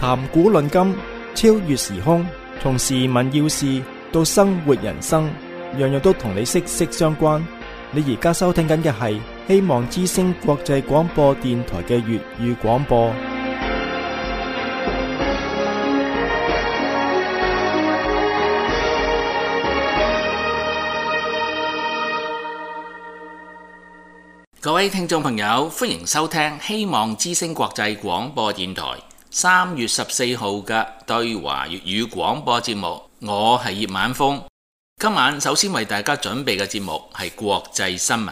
談古論今，超越時空，從時聞要事到生活人生，樣樣都同你息息相關。你而家收聽緊嘅係希望之聲國際廣播電台嘅粵語廣播。 各位聽眾朋友，歡迎收聽希望之聲國際廣播電台3月14號嘅對華粵語廣播節目。我係葉晚風。今晚首先為大家準備嘅節目係國際新聞。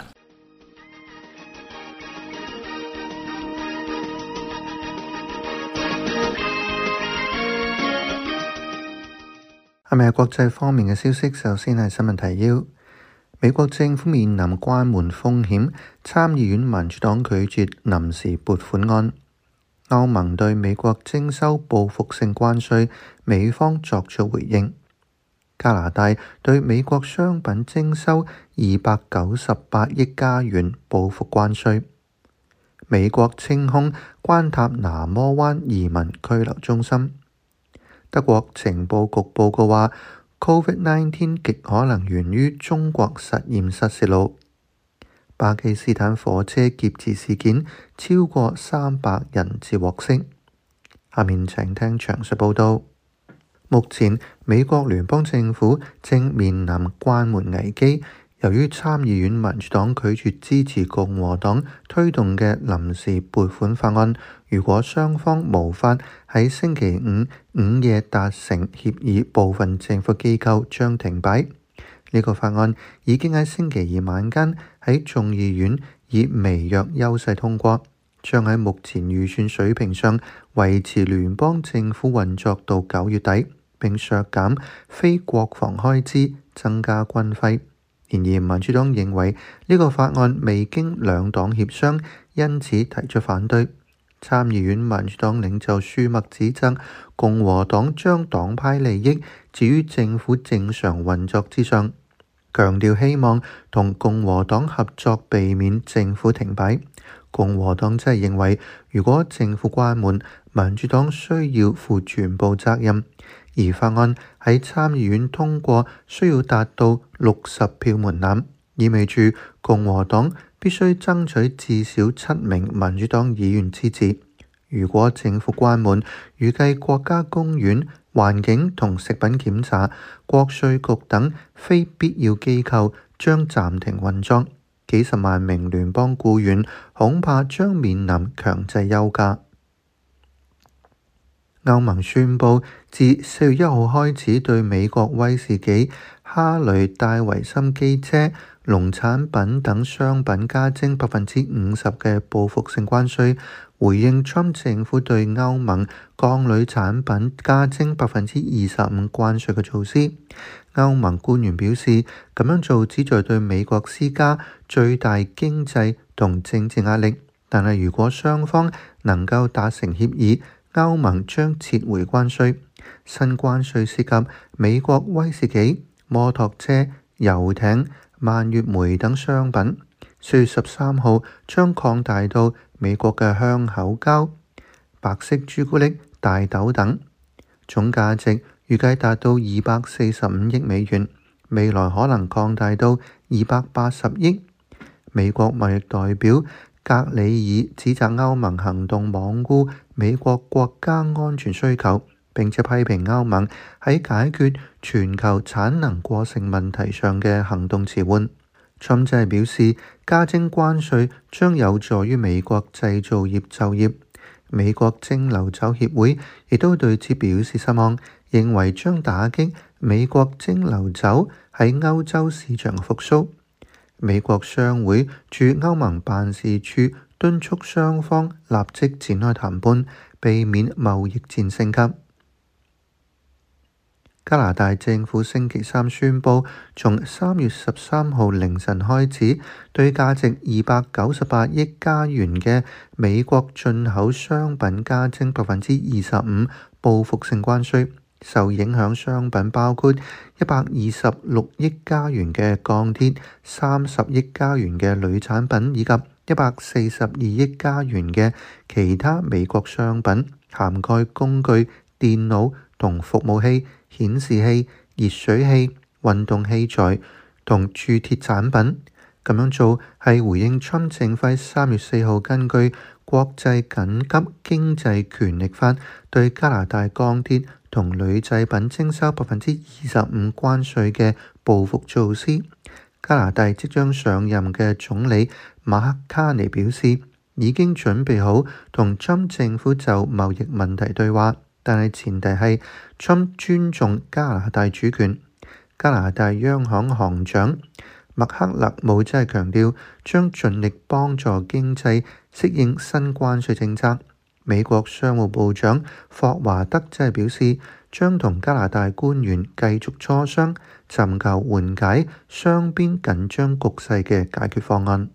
係咪國際方面嘅消息？首先係新聞提要。美國政府面臨關門風險，參議院民主黨拒絕臨時撥款案。歐盟對美國徵收報復性關稅，美方作出回應。加拿大對美國商品徵收298億加元報復關稅。美國清空關塔那摩灣移民拘留中心。德國情報局報告話，Covid-19 極可能源於中國實驗室洩露。巴基斯坦火車劫持事件，超過300人質獲釋。下面請聽詳細報道。目前美國聯邦政府正面臨關門危機，由於參議院民主黨拒絕支持共和黨推動嘅臨時撥款法案，如果雙方無法喺星期五午夜達成協議，部分政府機構將停擺。呢個法案已經喺星期二晚間喺眾議院以微弱優勢通過，將喺目前預算水平上維持聯邦政府運作到9月底，並削減非國防開支，增加軍費。然而，民主黨認為呢個法案未經兩黨協商，因此提出反對。參議院民主黨領袖舒默指責共和黨將黨派利益置於政府正常運作之上，強調希望同共和黨合作避免政府停擺。共和黨則認為，如果政府關門，民主黨需要負全部責任，而法案喺參議院通過需要達到60票門檻，意味住共和黨必須爭取至少7名民主黨議員支持。如果政府關門，預計國家公園、環境同食品檢查、國稅局等非必要機構將暫停運作，幾十萬名聯邦僱員恐怕將面臨強制休假。歐盟宣布自4月1號開始對美國威士忌、哈雷戴維森機車、農產品等商品加徵50%嘅報復性關稅，回應川普政府對歐盟鋼鋁產品加徵25%關稅嘅措施。歐盟官員表示，咁樣做旨在對美國施加最大經濟同政治壓力，但係如果雙方能夠達成協議，歐盟將撤回關稅。新關稅涉及美國威士忌、摩托車、遊艇、蔓越莓等商品。4月13號將擴大到美國嘅香口膠、白色朱古力、大豆等，總價值預計達到245億美元，未來可能擴大到280億。美國貿易代表格里爾指責歐盟行動罔顧美國國家安全需求，並且批評歐盟喺解決全球產能過剩問題上嘅行動遲緩。川普表示，加徵關稅將有助於美國製造業就業。美國蒸餾酒協會亦都對此表示失望，認為將打擊美國蒸餾酒喺歐洲市場嘅復甦。美國商會駐歐盟辦事處敦促雙方立即展開談判，避免貿易戰升級。加拿大政府星期三宣布，從3月13號凌晨開始，對價值298億加元嘅美國進口商品加徵25%報復性關稅。受影響商品包括126億加元嘅鋼鐵、30億加元嘅鋁產品以及 142億加元嘅其他美國商品，涵蓋工具、電腦同服務器、顯示器、熱水器、運動器材同鑄鐵產品。咁樣做係回應川普政府3月4號根據國際緊急經濟權力法對加拿大鋼鐵同鋁製品徵收25%關稅嘅報復措施。加拿大即將上任嘅總理馬克卡尼表示，已經準備好同川普政府就貿易問題對話，但係前提係川普尊重加拿大主權。加拿大央行行長麥克勒姆則係強調，將盡力幫助經濟適應新關稅政策。美國商務部長霍華德則係表示，將同加拿大官員繼續磋商，尋求緩解雙邊緊張局勢嘅解決方案。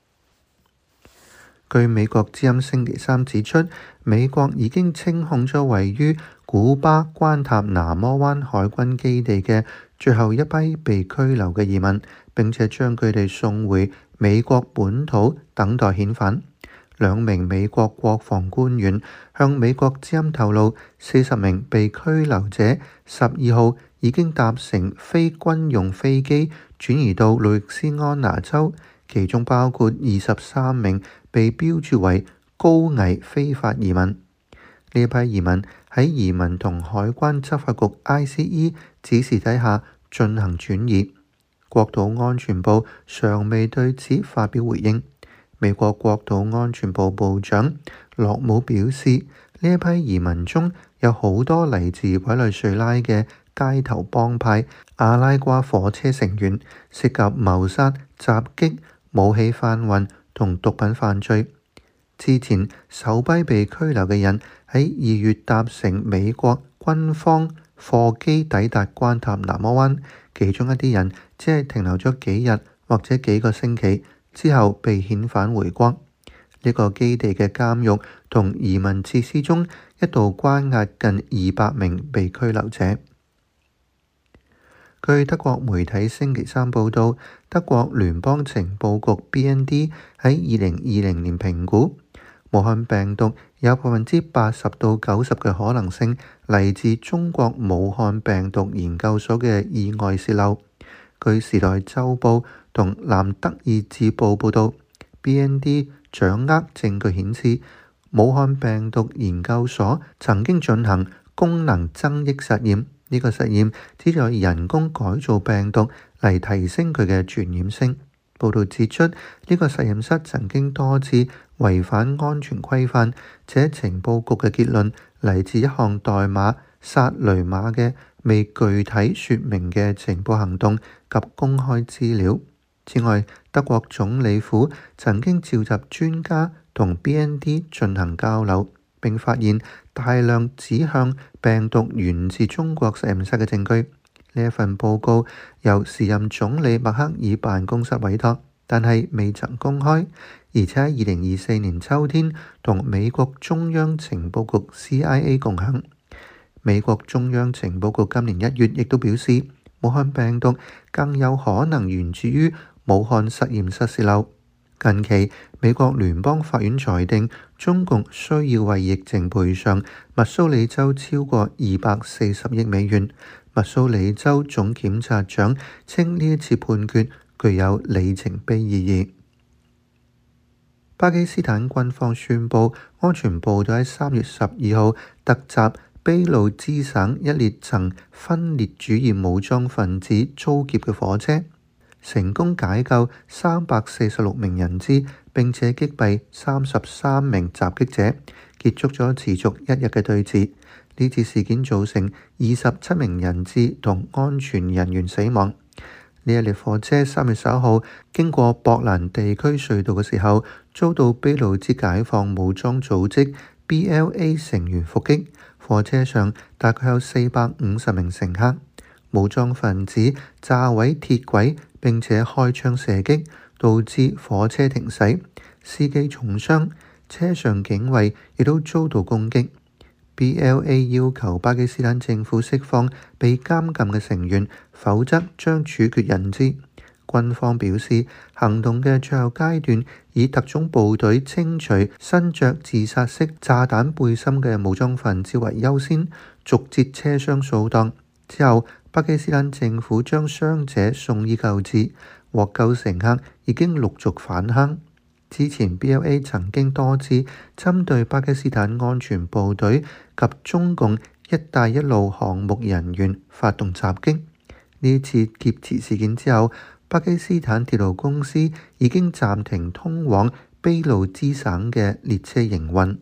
據美國之音星期三指出，美國已經清空咗位於古巴關塔那摩灣海軍基地嘅最後一批被拘留嘅移民，並且將佢哋送回美國本土等待遣返。2名美國國防官員向美國之音透露，40名被拘留者12號已經搭乘非軍用飛機轉移到路易斯安那州，其中包括23名被標注為高危非法移民。呢批移民喺移民同海關執法局 ICE 指示底下進行轉移。國土安全部尚未對此發表回應。美國國土安全部部長洛姆表示，呢一批移民中有好多嚟自委內瑞拉嘅街頭幫派阿拉瓜火車成員，涉及謀殺、襲擊、武器販運同毒品犯罪。之前首批被拘留嘅人喺2月搭乘美國軍方貨機抵達關塔那摩灣，其中一啲人只係停留咗幾日或者幾個星期，之後被遣返回國。呢個基地嘅監獄同移民設施中一度關押近200名被拘留者。據德國媒體星期三報道，德國聯邦情報局 BND 喺2020年評估，武漢病毒有80%到90%嘅可能性嚟自中國武漢病毒研究所嘅意外洩漏。據時代週報同南德意志報報道， BND 掌握證據顯示，武漢病毒研究所曾經進行功能增益實驗。呢個實驗旨在人工改造病毒嚟提升佢嘅傳染性。報導指出，呢個實驗室曾經多次違反安全規範，且情報局嘅結論嚟自一項代碼薩雷馬嘅未具體説明嘅情報行動及公開資料。此外，德國總理府曾經召集專家同 BND 進行交流，並發現大量指向病毒源自中國實驗室嘅證據。呢一份報告由時任總理默克爾辦公室委託，但係未曾公開，而且喺2024年秋天同美國中央情報局 CIA 共享。美國中央情報局今年1月亦都表示，武漢病毒更有可能源自於武漢實驗室洩漏。近期，美國聯邦法院裁定中共需要為疫情賠償密蘇里州超過240億美元。密蘇里州總檢察長稱呢一次判決具有里程碑意義。巴基斯坦軍方宣布，安全部隊喺3月12號突襲卑路支省一列曾分裂主義武裝分子遭劫嘅火車，成功解救346名人質，並且擊斃33名襲擊者，結束咗持續1日嘅對峙。呢次事件造成27名人質同安全人員死亡。呢一列火車3月11號經過博蘭地區隧道嘅時候，遭到卑路支解放武裝組織 BLA 成員伏擊。火車上大概有450名乘客，武裝分子炸毀鐵軌並且開槍射擊，導致火車停駛，司機重傷，車上警衛亦都遭到攻擊。BLA 要求巴基斯坦政府釋放被監禁嘅成員，否則將處決人質。 軍方表示，行動嘅最後階段以特種部隊清除身着自殺式炸彈背心嘅武裝分子為優先，逐節車廂掃蕩。之後，巴基斯坦政府將傷者送醫救治，獲救乘客已經陸續返鄉。之前 BLA 曾經多次針對巴基斯坦安全部隊及中共一帶一路項目人員發動襲擊。呢次劫持事件之後，巴基斯坦鐵路公司已經暫停通往俾路支省嘅列車營運。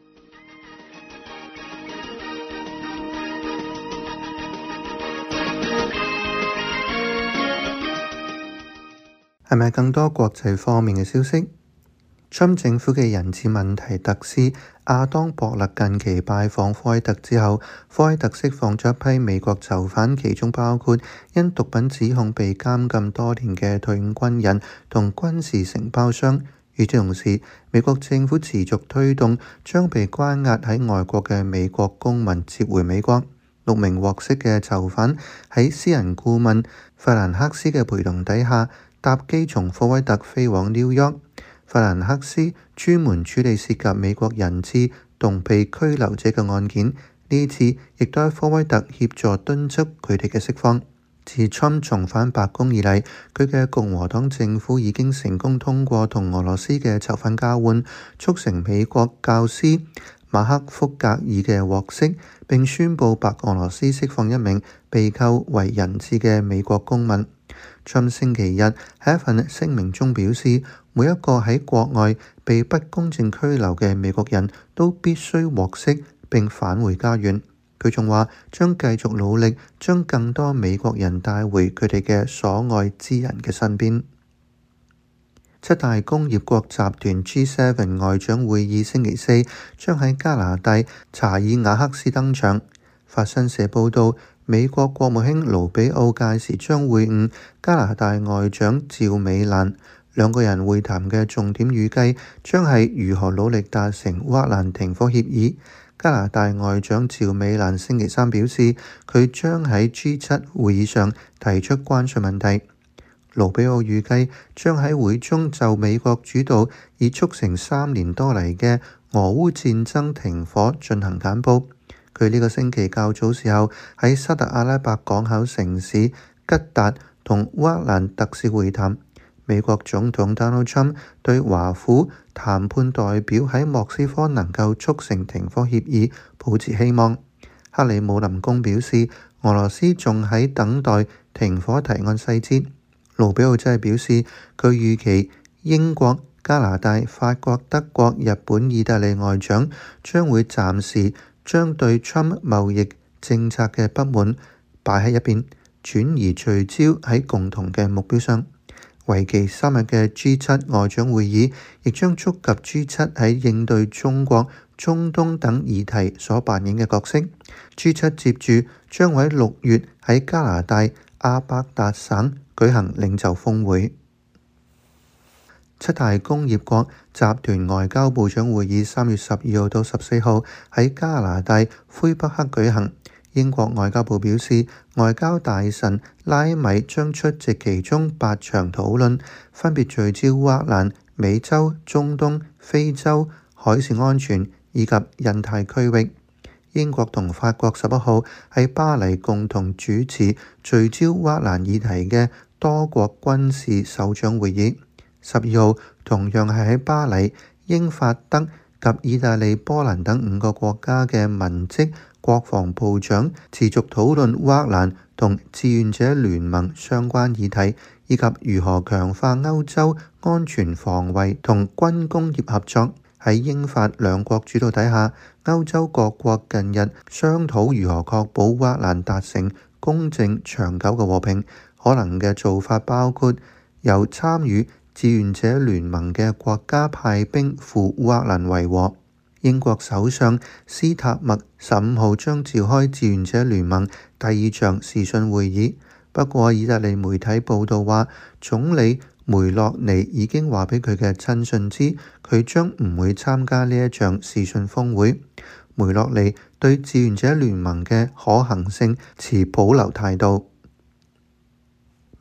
係咪更多國際方面嘅消息？Trump 政府嘅人質問題特使亞當博勒近期拜訪科威特之後，科威特釋放咗一批美國囚犯，其中包括因毒品指控被監禁多年嘅退伍軍人同軍事承包商。與此同時，美國政府持續推動將被關押喺外國嘅美國公民接回美國。6名獲釋嘅囚犯喺私人顧問弗蘭克斯嘅陪同底下，搭機從科威特飛往紐約。弗蘭克斯專門處理涉及美國人質同被拘留者嘅案件，呢次亦都喺科威特協助敦促佢哋嘅釋放。自 Trump 重返白宮以嚟，佢嘅共和黨政府已經成功通過同俄羅斯嘅囚犯交換，促成美國教師馬克福格爾嘅獲釋，並宣布白俄羅斯釋放一名被扣為人質嘅美國公民。Trump 星期日喺一份聲明中表示，每一個喺國外被不公正拘留嘅美國人都必須獲釋並返回家園。佢仲話將繼續努力將更多美國人帶回佢哋嘅所愛之人嘅身邊。七大工業國集團 G7 外長會議星期四將喺加拿大查爾瓦克斯登場。法新社報道，美國國務卿盧比奧屆時將會晤加拿大外長趙美蘭，兩個人會談嘅重點預計將係如何努力達成烏克蘭停火協議。加拿大外長趙美蘭星期三表示，佢將喺 G7 會議上提出關稅問題。盧比奧預計將喺會中就美國主導已促成3年多嚟嘅俄烏戰爭停火進行簡報。佢呢個星期較早時候喺沙特阿拉伯港口城市吉達同烏克蘭特使會談。美國總統 Donald Trump 對華府談判代表喺莫斯科能夠促成停火協議抱持希望。克里姆林宮表示，俄羅斯仲喺等待停火提案細節。盧比奧則表示，佢預期英國、加拿大、法國、德國、日本、意大利外長將會暫時將對 Trump 貿易政策嘅不滿擺喺一邊，轉移聚焦喺共同嘅目標上。為期3日嘅 G7 外長會議亦將觸及 G7 喺應對中國、中東等議題所扮演嘅角色。G7 接住將會喺6月喺加拿大阿伯達省舉行領袖峰會。七大工業國集團外交部長會議3月12號到14號喺加拿大魁北克舉行。英國外交部表示，外交大臣拉米將出席其中8場討論，分別聚焦烏克蘭、美洲、中東、非洲、海事安全以及印太區域。英國同法國11號喺巴黎共同主持聚焦烏克蘭議題嘅多國軍事首長會議。12號同樣係喺巴黎，英法德及意大利、波蘭等5個國家嘅文職國防部長持續討論烏克蘭同志願者聯盟相關議題，以及如何強化歐洲安全防衛同軍工業合作。喺英法兩國主導底下，歐洲各國近日商討如何確保烏克蘭達成公正長久嘅和平。可能嘅做法包括由參與志願者聯盟嘅國家派兵赴烏克蘭維和。英國首相斯塔默15號將召開志願者聯盟第2場視訊會議。不過，意大利媒體報道話，總理梅洛尼已經話俾佢嘅親信知，佢將唔會參加呢一場視訊峰會。梅洛尼對志願者聯盟嘅可行性持保留態度。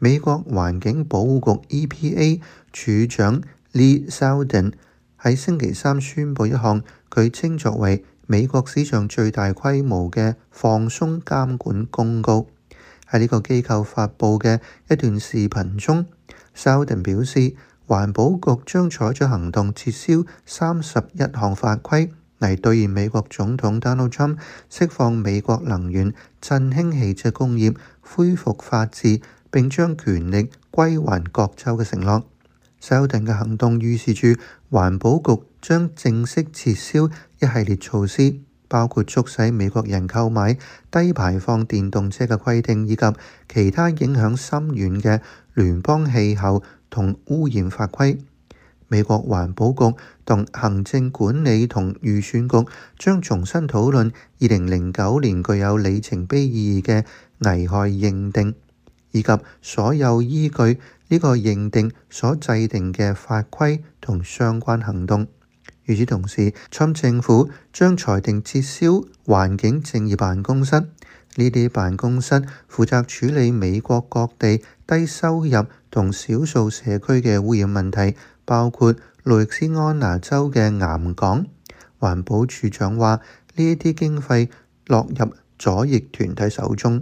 美國環境保護局 EPA 處長 Lee Zeldin 喺星期三宣布一項佢稱作為美國史上最大規模嘅放鬆監管公告。喺呢個機構發布嘅一段視頻中， Zeldin 表示，環保局將採取行動撤銷31項法規，嚟兌現美國總統 Donald Trump 釋放美國能源、振興汽車工業、恢復法治並將權力歸還各州嘅承諾。Zeldin 嘅行動預示住環保局將正式撤銷一系列措施，包括促使美國人購買低排放電動車嘅規定，以及其他影響深遠嘅聯邦氣候同污染法規。美國環保局同行政管理同預算局將重新討論2009年具有里程碑意義嘅危害認定，以及所有依據呢個認定所制定嘅法規同相關行動。與此同時，Trump政府將裁定撤銷環境正義辦公室。呢啲辦公室負責處理美國各地低收入同少數社區嘅污染問題，包括路易斯安那州嘅岩港。環保署長話，呢啲經費落入左翼團體手中。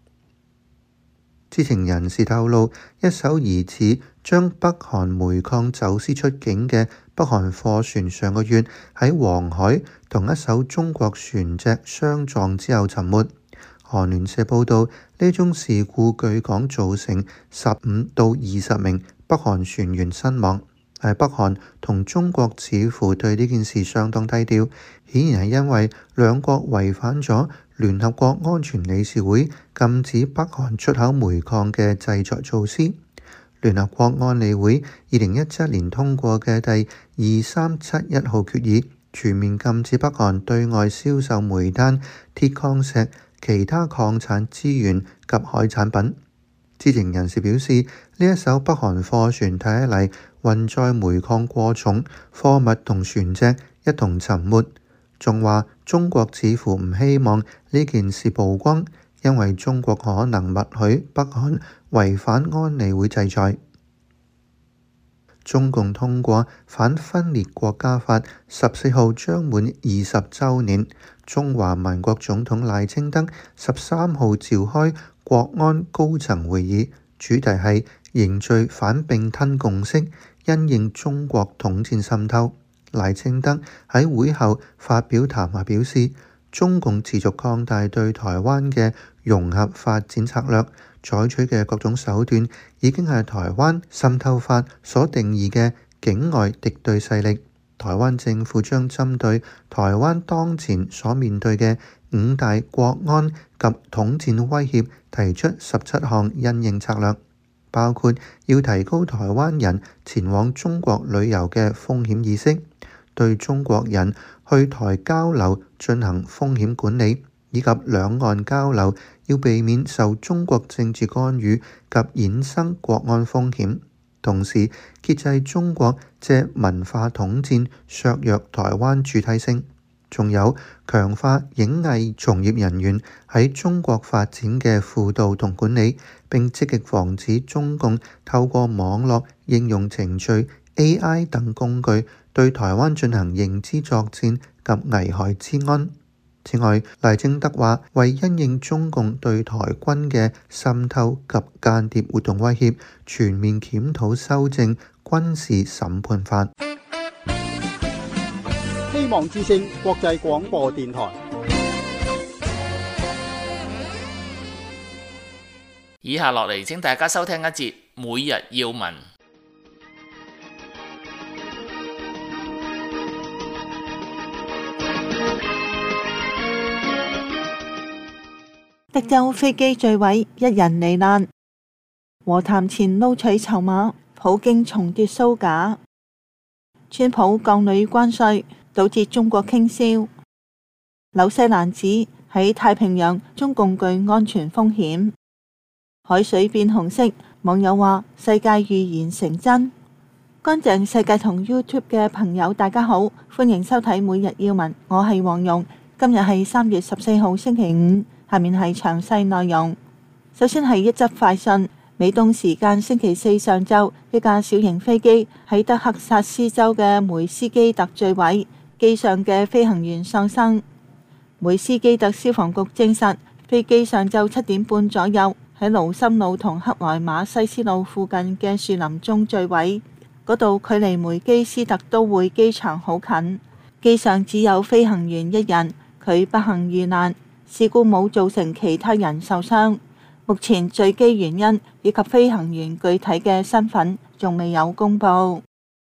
知情人士透露，一艘疑似將北韓煤礦走私出境嘅北韓貨船上個月喺黃海同一艘中國船隻相撞之後沉沒。韓聯社報道，呢宗事故據講造成15到20名北韓船員身亡。但北韓同中國似乎對呢件事相當低調，顯然係因為兩國違反咗聯合國安全理事會禁止北韓出口煤礦嘅制裁措施。聯合國安理會2017年通過嘅第2371號決議，全面禁止北韓對外銷售煤炭、鐵礦石、其他礦產資源及海產品。知情人士表示，呢一艘北韓貨船睇起嚟運載煤礦過重，貨物同船隻一同沉沒。仲話中國似乎唔希望呢件事曝光，因為中國可能默許北韓違反安理會制裁。中共通過反分裂國家法14號將滿20週年，中華民國總統賴清德13號召開國安高層會議，主題係凝聚反併吞共識，因應中國統戰滲透。賴清德喺會後發表談話表示，中共持續擴大對台灣嘅融合發展策略，採取嘅各種手段已經係台灣滲透法所定義嘅境外敵對勢力。台灣政府將針對台灣當前所面對嘅5大國安及統戰威脅提出17項因應策略，包括要提高台灣人前往中國旅遊嘅風險意識，對中國人去台交流進行風險管理，以及兩岸交流要避免受中國政治干預及衍生國安風險，同時遏制中國借文化統戰削弱台灣主體性，仲有強化影藝從業人員喺中國發展嘅輔導同管理，並積極防止中共透過網絡應用程序、AI 等工具對台灣進行認知作戰及危害資安。此外，賴清德話，為因應中共對台軍嘅滲透及間諜活動威脅，全面檢討修正軍事審判法。 希望之聲國際廣播電台。 以下落嚟，請大家收聽一節每日要聞。 德州飛機墜毀，1人罹難。和談前撈取籌碼，普京重奪蘇架。川普降女關稅，導致中國傾銷。紐西蘭指喺太平洋中共具安全風險。海水變紅色，網友話世界預言成真。乾淨世界同 YouTube 嘅朋友大家好，歡迎收睇每日要聞，我係黃蓉。今日係3月14號星期五，下面係詳細內容。首先係一則快訊， 美東時間星期四上晝，一架小型飛機喺德克薩斯州嘅梅斯基特墜毀，機上嘅飛行員喪生。梅斯基特消防局證實，飛機上晝7點半左右喺盧森路同克萊馬西斯路附近嘅樹林中墜毀，嗰度距離梅基斯特都會機場好近。機上只有飛行員一人，佢不幸遇難，事故冇造成其他人受傷。目前墜機原因以及飛行員具體嘅身份仲未有公布。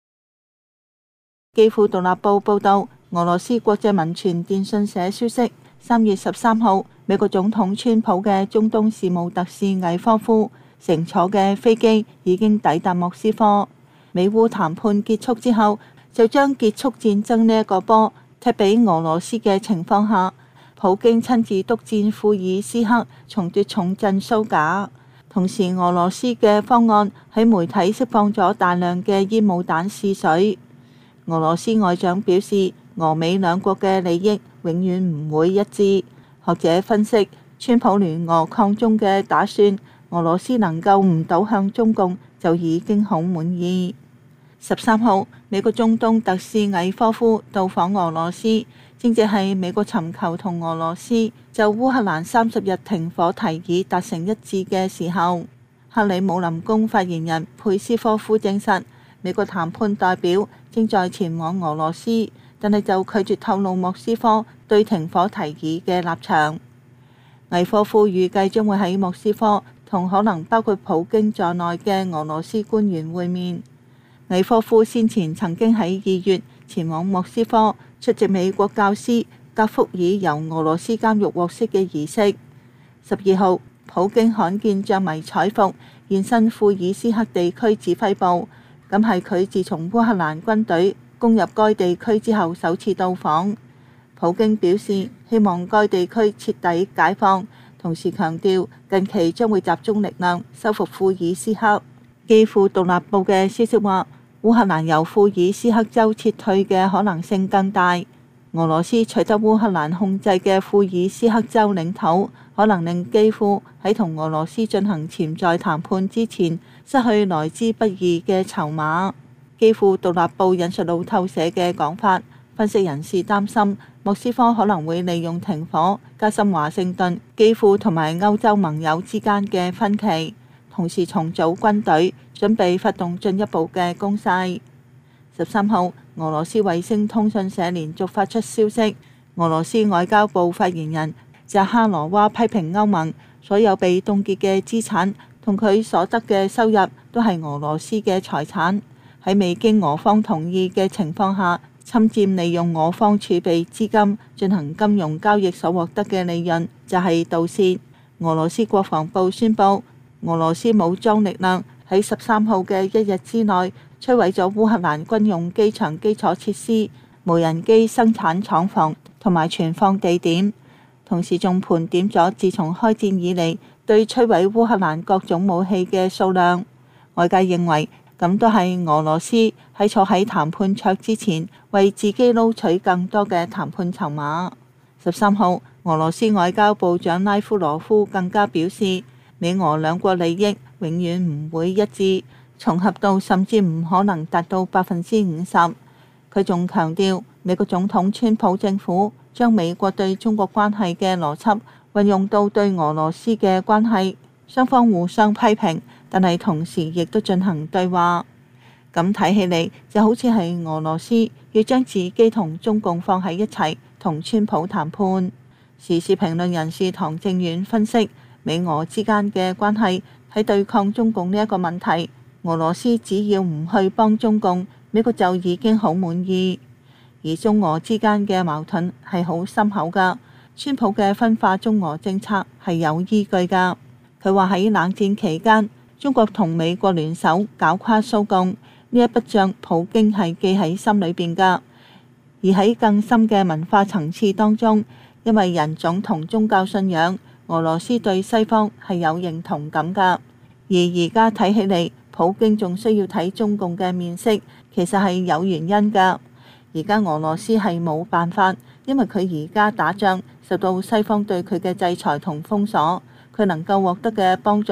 基輔獨立報報道，俄羅斯國際文傳電訊社消息，3月13號，美國總統川普嘅中東事務特使魏科夫乘坐嘅飛機已經抵達莫斯科。美烏談判結束之後，就將結束戰爭呢一個波踢俾俄羅斯嘅情況下，普京親自督戰庫爾斯克，重奪重鎮蘇賈。同時，俄羅斯嘅方案喺媒體釋放咗大量嘅煙霧彈試水。俄羅斯外長表示，俄美兩國嘅利益永遠唔會一致。學者分析，川普聯俄抗中嘅打算，俄羅斯能夠唔倒向中共就已經好滿意。13號，美國中東特使魏科夫到訪俄羅斯，正值係美國尋求同俄羅斯就烏克蘭30日停火提議達成一致嘅時候。克里姆林宮發言人佩斯科夫證實，美國談判代表正在前往俄羅斯，但係就拒絕透露莫斯科對停火提議嘅立場。魏科夫預計將會喺莫斯科同可能包括普京在內嘅俄羅斯官員會面。魏科夫先前曾經喺2月前往莫斯科出席美國教師格福爾由俄羅斯監獄獲釋嘅儀式。12號，普京罕見着迷彩服現身庫爾斯克地區指揮部，咁係佢自從烏克蘭軍隊攻入該地區之後首次到訪。普京表示希望該地區徹底解放，同時強調近期將會集中力量收復庫爾斯克。基輔獨立報嘅消息話，烏克蘭由庫爾斯克州撤退嘅可能性更大。俄羅斯取得烏克蘭控制嘅庫爾斯克州領土，可能令基輔喺同俄羅斯進行潛在談判之前失去來之不易嘅籌碼。基輔獨立報引述路透社嘅講法，分析人士擔心莫斯科可能會利用停火加深華盛頓、基輔同埋歐洲盟友之間嘅分歧，同時重組軍隊，準備發動進一步嘅攻勢。13號，俄羅斯衛星通訊社連續發出消息，俄羅斯外交部發言人扎哈羅娃批評歐盟所有被凍結嘅資產同佢所得嘅收入都係俄羅斯嘅財產，喺未經俄方同意嘅情況下侵佔利用俄方儲備資金進行金融交易所獲得嘅利潤就係盜竊。俄羅斯國防部宣布，俄羅斯武裝力量喺13號嘅一日之內摧毀咗烏克蘭軍用機場基礎設施、無人機生產廠房同埋存放地點，同時仲盤點咗自從開戰以嚟對摧毀烏克蘭各種武器嘅數量。外界認為咁都係俄羅斯喺坐喺談判桌之前為自己撈取更多嘅談判籌碼。13號，俄羅斯外交部長拉夫羅夫更加表示，美俄兩國利益永遠唔會一致，重合度甚至唔可能達到50%。佢仲強調，美國總統川普政府將美國對中國關係嘅邏輯運用到對俄羅斯嘅關係，雙方互相批評，但係同時亦都進行對話。咁睇起嚟就好似係俄羅斯要將自己同中共放喺一齊，同川普談判。時事評論人士唐正遠分析，美俄之間嘅關係喺對抗中共呢一個問題，俄羅斯只要唔去幫中共，美國就已經好滿意。而中俄之間嘅矛盾係好深厚㗎，川普嘅分化中俄政策係有依據㗎。佢話喺冷戰期間，中國同美國聯手搞垮蘇共，呢一筆帳普京係記喺心裏邊㗎。而喺更深嘅文化層次當中，因為人種同宗教信仰，俄羅斯對西方係有認同感㗎。而家睇起嚟，普京仲需要睇中共嘅面色，其實係有原因㗎。而家俄羅斯係冇辦法，因為佢而家打仗受到西方對佢嘅制裁同封鎖，佢能夠獲得嘅幫助，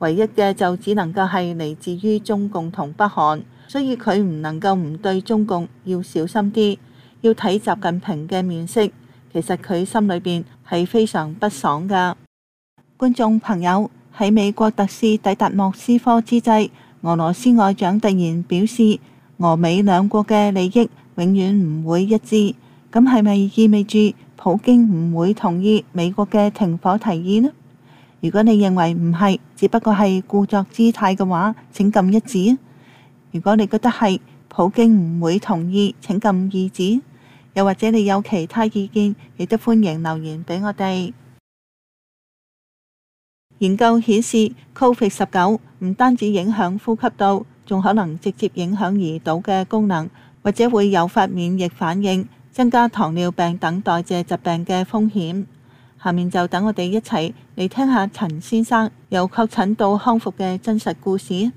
唯一嘅就只能夠係嚟自於中共同北韓，所以佢唔能夠唔對中共要小心啲，要睇習近平嘅面色。其實佢心裏邊係非常不爽噶。觀眾朋友，喺美國特使抵達莫斯科之際，俄羅斯外長突然表示，俄美兩國嘅利益永遠唔會一致。咁係咪意味住普京唔會同意美國嘅停火提議呢？如果你認為唔係，只不過係故作姿態嘅話，請撳一指。如果你覺得係，普京唔會同意，請撳二指。又或者你有其他意見，亦都歡迎留言俾我哋。研究顯示，COVID-19 唔單止影響呼吸道，仲可能直接影響胰島嘅功能，或者會誘發免疫反應，增加糖尿病等代謝疾病嘅風險。下面就等我哋一齊嚟聽下陳先生由確診到康復嘅真實故事。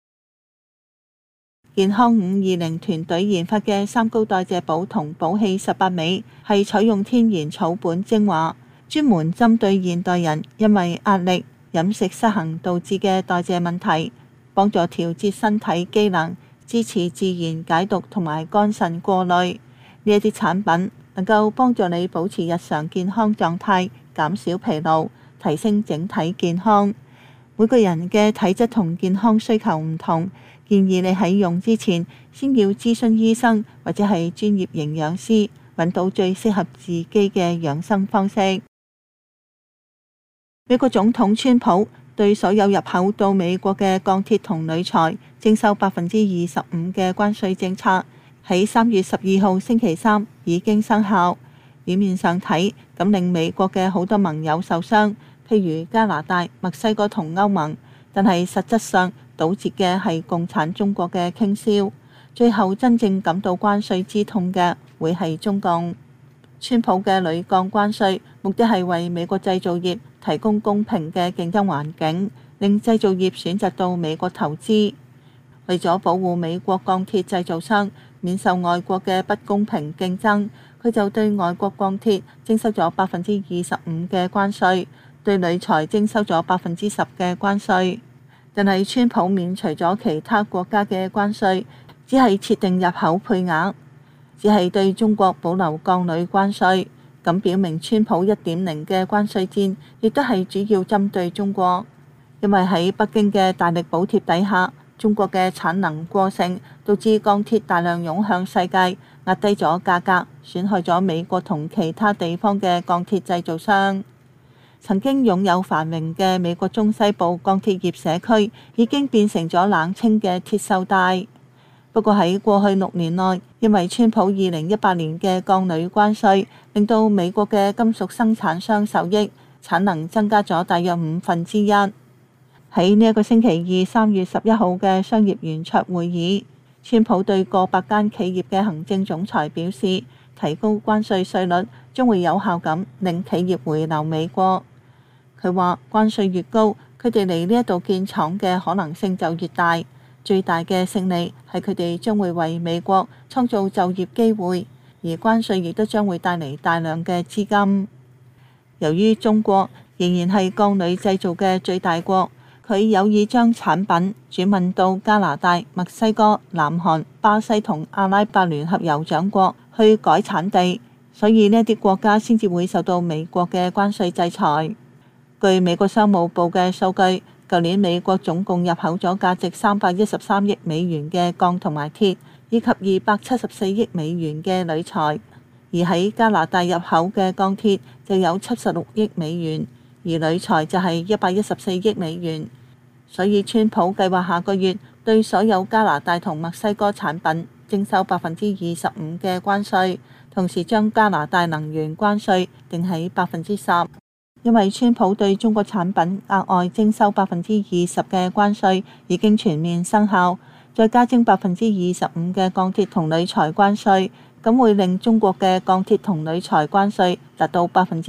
健康520團隊研發嘅三高代謝寶同寶氣18味係採用天然草本精華，專門針對現代人因為壓力、飲食失衡導致嘅代謝問題，幫助調節身體機能，支持自然解毒同埋肝腎過濾。呢一啲產品能夠幫助你保持日常健康狀態，減少疲勞，提升整體健康。每個人嘅體質同健康需求唔同，建議你喺用之前先要諮詢醫生或者係專業營養師，揾到最適合自己嘅養生方式。美國總統川普對所有入口到美國嘅鋼鐵同鋁材徵收25%嘅關稅政策，喺3月12號星期三已經生效。表面上睇，咁令美國嘅好多盟友受傷，譬如加拿大、墨西哥同歐盟，但係實質上堵截嘅係共產中國嘅傾銷，最後真正感到關稅之痛嘅會係中共。川普嘅鋁鋼關稅目的係為美國製造業提供公平嘅競爭環境，令製造業選擇到美國投資。為咗保護美國鋼鐵製造商免受外國嘅不公平競爭，佢就對外國鋼鐵徵收咗25%嘅關稅，對鋁材徵收咗10%嘅關稅。但係川普免除咗其他國家嘅關稅，只係設定入口配額，只係對中國保留鋼鋁關稅。咁表明川普1.0嘅關稅戰亦都係主要針對中國，因為喺北京嘅大力補貼底下，中國嘅產能過剩導致鋼鐵大量湧向世界，壓低咗價格，損害咗美國同其他地方嘅鋼鐵製造商。曾經擁有繁榮嘅美國中西部鋼鐵業社區已經變成咗冷清嘅鐵鏽帶。不過喺過去6年內，因為川普2018年嘅鋼鋁關稅，令到美國嘅金屬生產商受益，產能增加咗大約1/5。喺呢一個星期二3月11號嘅商業圓桌會議，川普對過百間企業嘅行政總裁表示，提高關稅稅率將會有效咁令企業回流美國。佢話關稅越高，佢哋嚟呢一度建廠嘅可能性就越大。最大嘅勝利係佢哋將會為美國創造就業機會，而關稅亦都將會帶嚟大量嘅資金。由於中國仍然係鋼鋁製造嘅最大國，佢有意將產品轉運到加拿大、墨西哥、南韓、巴西同阿拉伯聯合酋長國去改產地，所以呢啲國家先至會受到美國嘅關稅制裁。據美國商務部嘅數據，舊年美國總共入口咗價值313億美元嘅鋼同埋鐵，以及274億美元嘅鋁材。而喺加拿大入口嘅鋼鐵就有76億美元，而鋁材就係114億美元。所以川普計劃下個月對所有加拿大同墨西哥產品徵收25%嘅關稅，同時將加拿大能源關稅定喺10%。因為川普對中國產品額外徵收20%嘅關稅已經全面生效，再加徵25%嘅鋼鐵同鋁材關稅，咁會令中國嘅鋼鐵同鋁材關稅達到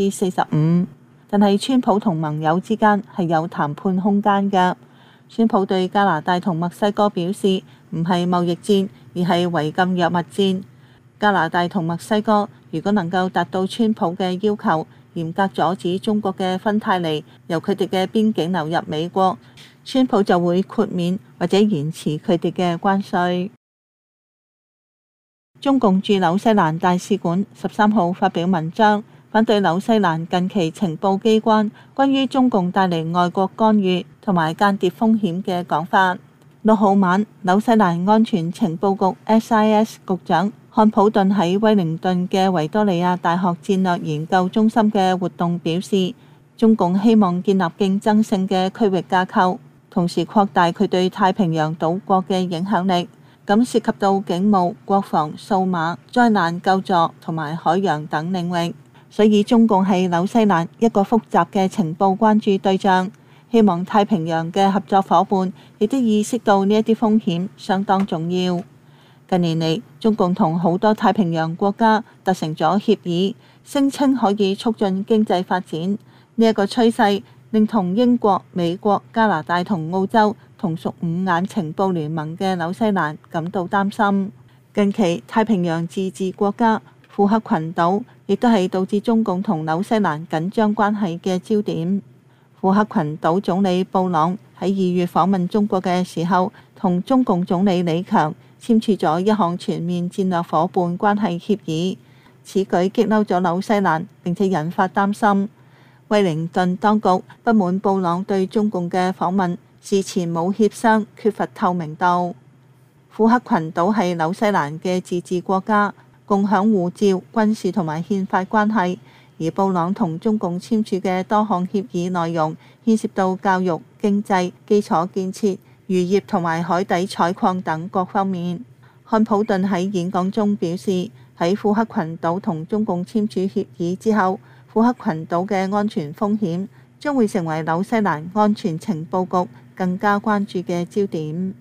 45%。但係川普同盟友之間係有談判空間㗎。川普對加拿大同墨西哥表示，唔係貿易戰，而係違禁藥物戰。加拿大同墨西哥如果能夠達到川普嘅要求，嚴格阻止中國嘅芬太尼由佢哋嘅邊境流入美國， 川普就會豁免或者延遲佢哋嘅關稅。中共駐紐西蘭大使館13號發表文章，反對紐西蘭近期情報機關關於中共帶嚟外國干預同埋間諜風險嘅講法。6號晚，紐西蘭安全情報局 SIS 局長漢普頓喺威靈頓嘅維多利亞大學戰略研究中心嘅活動表示，中共希望建立競爭性嘅區域架構，同時擴大佢對太平洋島國嘅影響力。咁涉及到警務、國防、數碼、災難救助同埋海洋等領域，所以中共係紐西蘭一個複雜嘅情報關注對象。希望太平洋嘅合作夥伴亦都意識到呢一啲風險相當重要。近年嚟，中共同好多太平洋國家達成咗協議，聲稱可以促進經濟發展。呢一個趨勢令同英國、美國、加拿大同澳洲同屬五眼情報聯盟嘅紐西蘭感到擔心。近期太平洋自治國家庫克群島亦都係導致中共同紐西蘭緊張關係嘅焦點。庫克群島總理布朗喺2月訪問中國嘅時候，同中共總理李強簽署咗一項全面戰略夥伴關係協議。此舉激嬲咗紐西蘭，並且引發擔心。威靈頓當局不滿布朗對中共嘅訪問事前冇協商，缺乏透明度。庫克群島係紐西蘭嘅自治國家，共享護照、軍事同埋憲法關係。而布朗同中共簽署嘅多項協議內容牽涉到教育、經濟、基礎建設、漁業同埋海底採礦等各方面。漢普頓喺演講中表示，喺庫克群島同中共簽署協議之後，庫克群島嘅安全風險將會成為紐西蘭安全情報局更加關注嘅焦點。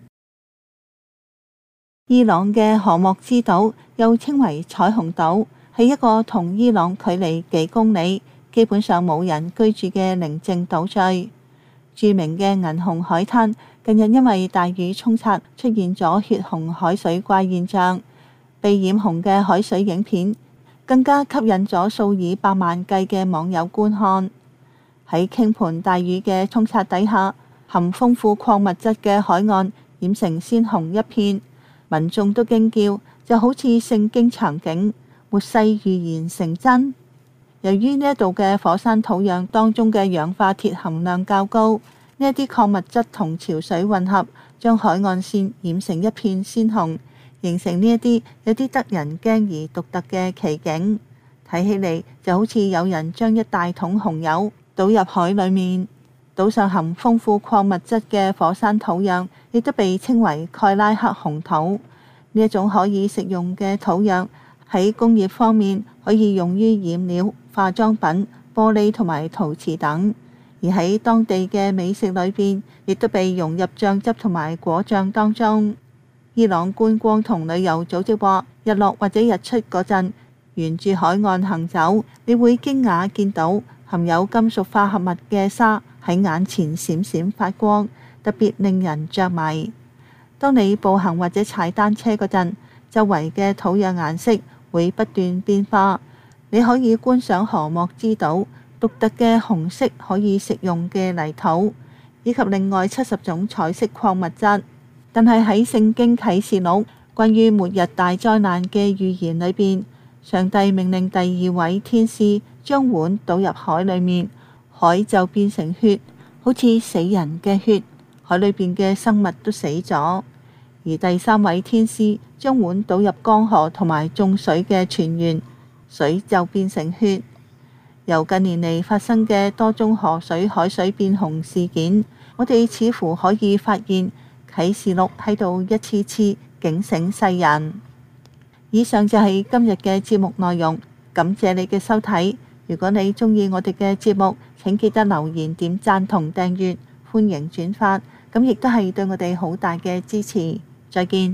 伊朗嘅荷莫茲島又稱為彩虹島，係一個同伊朗距離幾公里、基本上冇人居住嘅寧靜島嶼。著名嘅銀紅海灘近日因為大雨沖刷出現咗血紅海水怪現象，被染紅嘅海水影片更加吸引咗數以百萬計嘅網友觀看。喺傾盆大雨嘅沖刷底下，含豐富礦物質嘅海岸染成鮮紅一片，民眾都驚叫，就好似聖經場景，末世預言成真。由於呢一度嘅火山土壤當中嘅氧化鐵含量較高，呢一啲礦物質同潮水混合，將海岸線染成一片鮮紅，形成呢一啲有啲得人驚而獨特嘅奇景。睇起嚟就好似有人將一大桶紅油倒入海裡面。島上含豐富礦物質嘅火山土壤亦都被稱為蓋拉克紅土。呢一種可以食用嘅土壤喺工業方面可以用於染料、化妝品、玻璃同埋陶瓷等，而喺當地嘅美食裏邊亦都被融入醬汁同埋果醬當中。伊朗觀光同旅遊組織話，日落或者日出嗰陣，沿住海岸行走，你會驚訝見到含有金屬化合物嘅沙喺眼前閃閃發光，特別令人着迷。當你步行或者踩單車嗰陣，周圍嘅土壤顏色會不斷變化。你可以觀賞荷莫茲島獨特嘅紅色可以食用嘅泥土，以及另外70種彩色礦物質。但係喺聖經啟示錄關於末日大災難嘅預言裏邊，上帝命令第2位天使將碗倒入海裡面，海就變成血，好似死人嘅血，海裏邊嘅生物都死咗。而第3位天使將碗倒入江河同埋眾水嘅泉源，水就變成血。由近年嚟發生嘅多宗河水、海水變紅事件，我哋似乎可以發現啟示錄喺度一次次警醒世人。以上就係今日嘅節目內容，感謝你嘅收睇。如果你鍾意我哋嘅節目，請記得留言、點讚同訂閱，歡迎轉發，咁亦都係對我哋好大嘅支持。再見。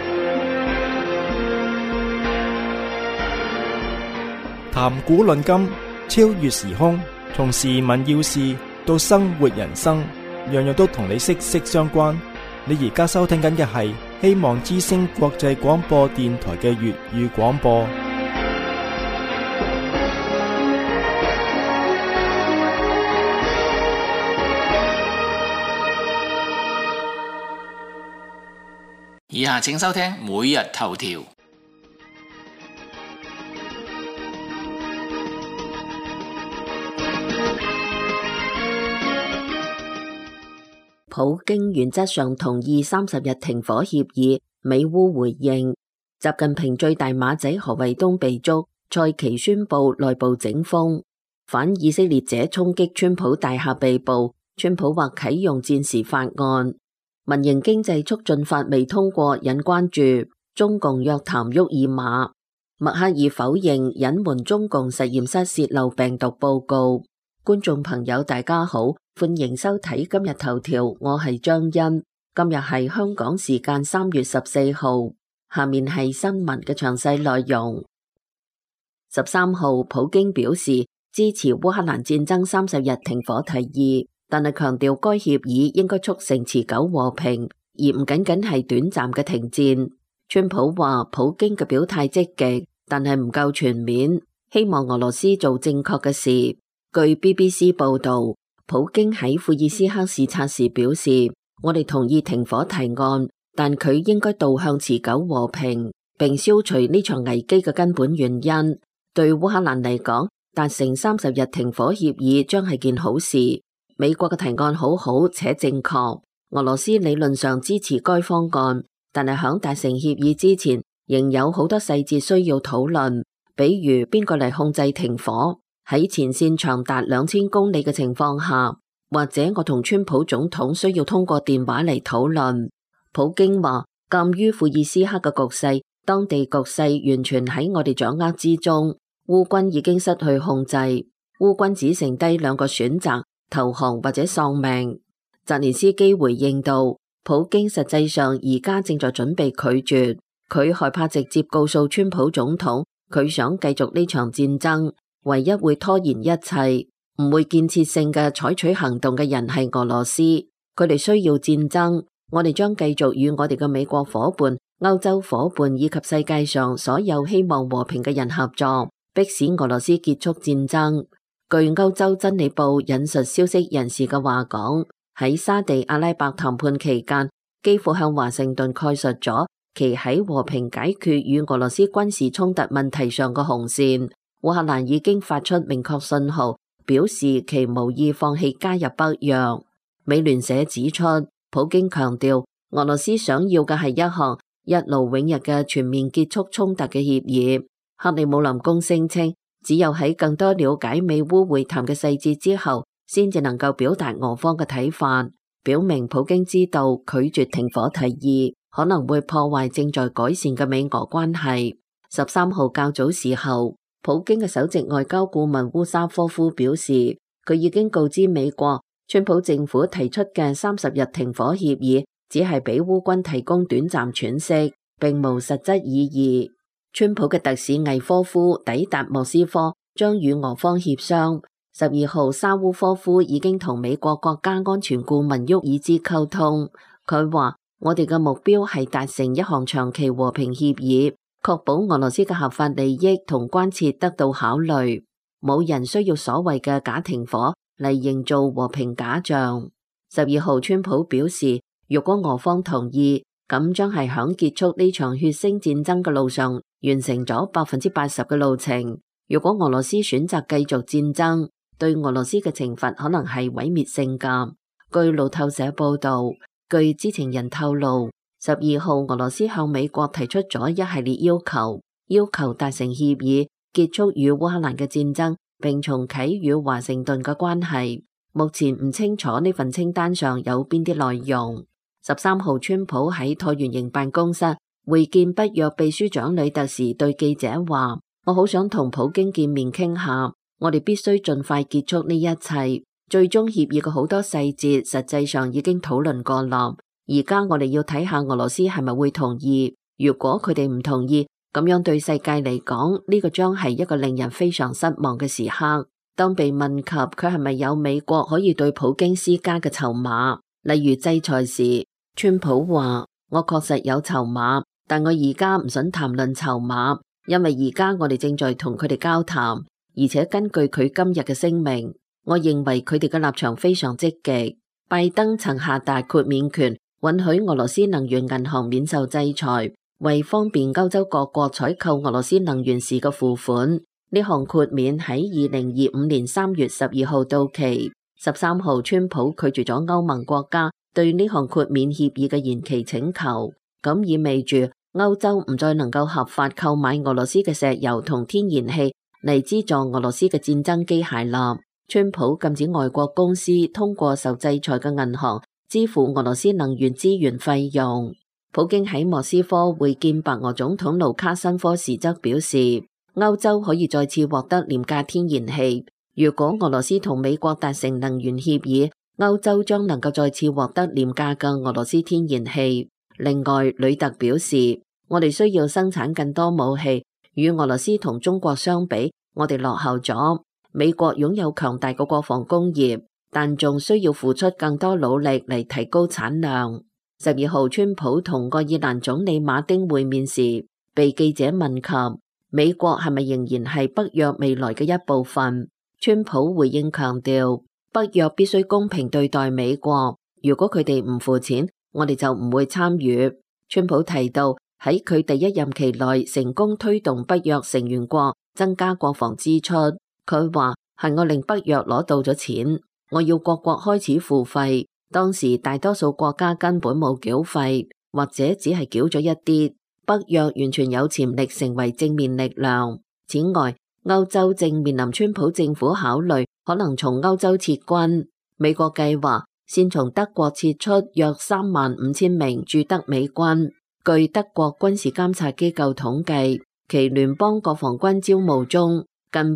談古論今，超越時空，從時聞要事到生活人生，樣樣都同你息息相關。你而家收聽緊嘅係希望之聲國際廣播電台嘅粵語廣播。 以下請收聽每日頭條。 普京原則上同意30日停火協議，美烏回應。習近平最大馬仔何衛東被捉，蔡奇宣布內部整風。反以色列者衝擊川普大廈被捕，川普或啟用戰時法案。民營經濟促進法未通過，引關注。中共約談沃爾瑪。默克爾否認隱瞞中共實驗室洩漏病毒報告。觀眾朋友大家好，歡迎收睇今日頭條，我係張欣。今日係香港時間3月14號，下面係新聞嘅詳細內容。13號，普京表示支持烏克蘭戰爭30日停火提議，但係強調該協議應該促成持久和平，而唔僅僅係短暫嘅停戰。川普話普京嘅表態積極，但係唔夠全面，希望俄羅斯做正確嘅事。據 BBC 報道，普京喺庫爾斯克視察時表示，我哋同意停火提案，但佢應該導向持久和平，並消除呢場危機嘅根本原因。對烏克蘭嚟講，達成30日停火協議將係件好事。美國嘅提案好好且正確，俄羅斯理論上支持該方案，但係響達成協議之前，仍有好多細節需要討論，比如邊個嚟控制停火。喺前線長達2000公里嘅情況下，或者我同川普總統需要通過電話嚟討論。普京話，鑒於庫爾斯克嘅局勢，當地局勢完全喺我哋掌握之中，烏軍已經失去控制，烏軍只剩低2個選擇，投降或者喪命。澤連斯基回應道，普京實際上而家正在準備拒絕，佢害怕直接告訴川普總統，佢想繼續呢場戰爭。唯一會拖延一切，唔會建設性嘅採取行動嘅人係俄羅斯，佢哋需要戰爭。我哋將繼續與我哋嘅美國夥伴、歐洲夥伴以及世界上所有希望和平嘅人合作，迫使俄羅斯結束戰爭。據歐洲真理報引述消息人士嘅話講，喺沙地阿拉伯談判期間，幾乎向華盛頓概述咗其喺和平解決與俄羅斯軍事衝突問題上嘅紅線。烏克蘭已經發出明確信號，表示其無意放棄加入北約。美聯社指出，普京強調俄羅斯想要嘅係一項一勞永逸嘅全面結束衝突嘅協議。克里姆林宮聲稱，只有喺更多了解美烏會談嘅細節之後，先至能夠表達俄方嘅睇法，表明普京知道拒絕停火提議可能會破壞正在改善嘅美俄關係。13號較早時候，普京嘅首席外交顧問烏沙科夫表示，佢已經告知美國，川普政府提出嘅30日停火協議只係俾烏軍提供短暫喘息，並無實質意義。川普嘅特使魏科夫抵達莫斯科，將與俄方協商。12號，沙烏科夫已經同美國國家安全顧問沃爾茲溝通，佢話，我哋嘅目標係達成一項長期和平協議，確保俄羅斯嘅合法利益同關切得到考慮，冇人需要所謂嘅假停火嚟營造和平假象。12號，川普表示，如果俄方同意，咁將係響結束呢場血腥戰爭嘅路上完成咗80%嘅路程。如果俄羅斯選擇繼續戰爭，對俄羅斯嘅懲罰可能係毀滅性㗎。據路透社報道，據知情人透露，12號俄羅斯向美國提出咗一系列要求達成協議，結束與烏克蘭嘅戰爭，並重啟與華盛頓嘅關係。目前唔清楚呢份清單上有邊啲內容。13號，川普喺橢圓形辦公室會見北約秘書長呂特時對記者話，我好想同普京見面傾下，我哋必須盡快結束呢一切。最終協議嘅好多細節實際上已經討論過啦。而家我哋要睇下俄羅斯係咪會同意。如果佢哋唔同意，咁樣對世界嚟講，呢個將係一個令人非常失望嘅時刻。當被問及佢係咪有美國可以對普京施加嘅籌碼，例如制裁時，川普話：我確實有籌碼，但我而家唔想談論籌碼，因為而家我哋正在同佢哋交談，而且根據佢今日嘅聲明，我認為佢哋嘅立場非常積極。拜登曾下達豁免權， 允許俄羅斯能源銀行免受制裁，為方便歐洲各國採購俄羅斯能源時嘅付款。呢項豁免喺2025年3月12號到期。13號，川普拒絕咗歐盟國家對呢項豁免協議嘅延期請求，咁意味住歐洲唔再能夠合法購買俄羅斯嘅石油同天然氣嚟資助俄羅斯嘅戰爭機械艦。川普禁止外國公司通過受制裁嘅銀行支付俄羅斯能源資源費用。普京喺莫斯科會見白俄總統盧卡申科時則表示，歐洲可以再次獲得廉價天然氣。如果俄羅斯同美國達成能源協議，歐洲將能夠再次獲得廉價嘅俄羅斯天然氣。另外，呂特表示，我哋需要生產更多武器，與俄羅斯同中國相比，我哋落後咗。美國擁有強大嘅國防工業，但仲需要付出更多努力嚟提高產量。12號，川普同愛爾蘭總理馬丁會面時，被記者問及美國係咪仍然係北約未來嘅一部分，川普回應強調，北約必須公平對待美國，如果佢哋唔付錢，我哋就唔會參與。川普提到喺佢第一任期內成功推動北約成員國增加國防支出。佢話係我令北約攞到咗錢，我要各國開始付費。當時大多數國家根本冇繳費，或者只係繳咗一啲。北約完全有潛力成為正面力量。此外，歐洲正面臨川普政府考慮可能從歐洲撤軍。美國計劃先從德國撤出約35000名駐德美軍。據德國軍事監察機構統計，其聯邦國防軍招募中，近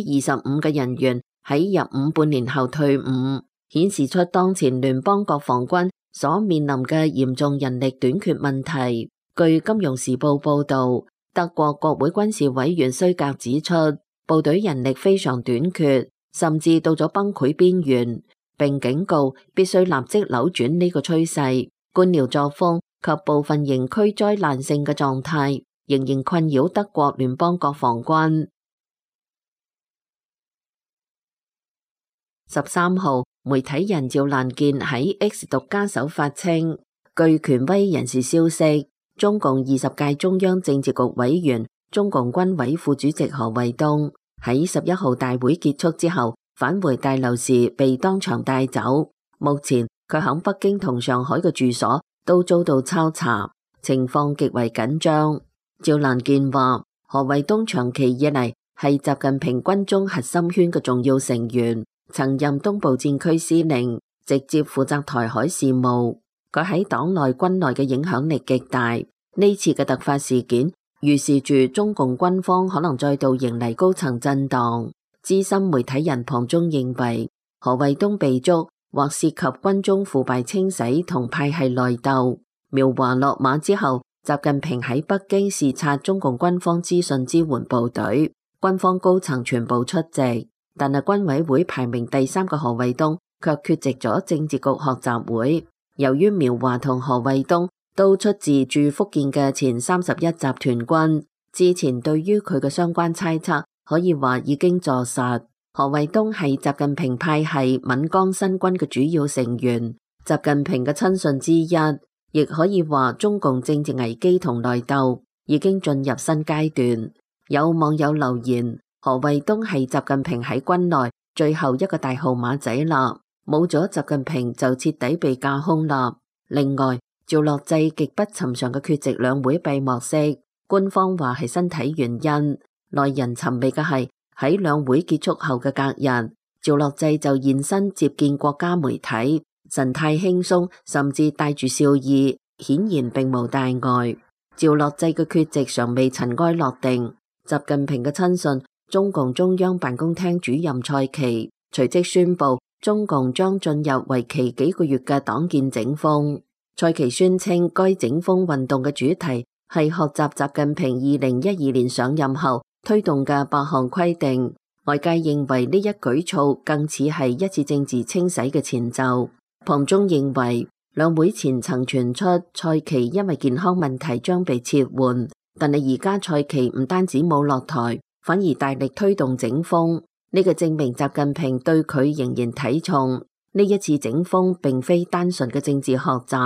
25%嘅人員喺入伍半年後退伍，顯示出當前聯邦國防軍所面臨嘅嚴重人力短缺問題。據金融時報報道，德國國會軍事委員須格指出，部隊人力非常短缺，甚至到咗崩潰邊緣，並警告必須立即扭轉呢個趨勢。官僚作風及部分營區災難性嘅狀態仍然困擾德國聯邦國防軍。13號，媒體人趙蘭健喺 X 獨家手發稱，據權威人士消息，中共20屆中央政治局委員、中共軍委副主席何衛東喺11號大會結束之後返回大樓時被當場帶走。目前佢喺北京同上海嘅住所都遭到抄查，情況極為緊張。趙蘭健話，何衛東長期以嚟係習近平軍中核心圈嘅重要成員，曾任東部戰區司令，直接負責台海事務。佢喺黨內軍內嘅影響力極大。呢次嘅突發事件預示住中共軍方可能再度迎嚟高層震盪。資深媒體人龐中認為，何衛東被捉或涉及軍中腐敗清洗同派系內鬥。苗華落馬之後，習近平喺北京視察中共軍方資訊支援部隊，軍方高層全部出席，但係軍委會排名第3嘅何衛東卻缺席咗政治局學習會。由於苗華同何衛東都出自駐福建嘅前31集團軍，之前對於佢嘅相關猜測可以話已經坐實。何衛東係習近平派系閩江新軍嘅主要成員，習近平嘅親信之一，亦可以話中共政治危機同內鬥已經進入新階段。有網友留言，何衛東係習近平喺軍內最後一個大號碼仔啦，冇咗習近平就徹底被架空啦。另外，趙樂際極不尋常嘅缺席兩會閉幕式，官方話係身體原因。耐人尋味嘅係喺兩會結束後嘅隔日，趙樂際就現身接見國家媒體，神態輕鬆，甚至帶住笑意，顯然並無大礙。趙樂際嘅缺席尚未塵埃落定，習近平嘅親信中共中央辦公廳主任蔡奇隨即宣布，中共將進入為期幾個月嘅黨建整風。蔡奇宣稱，該整風運動嘅主題係學習習近平2012年上任後推動嘅8項規定。外界認為呢一舉措更似係一次政治清洗嘅前奏。龐中認為，兩會前曾傳出蔡奇因為健康問題將被撤換，但係而家蔡奇唔單止冇落台，反而大力推動整風。呢個證明習近平對佢仍然睇重。呢一次整風並非單純嘅政治學習，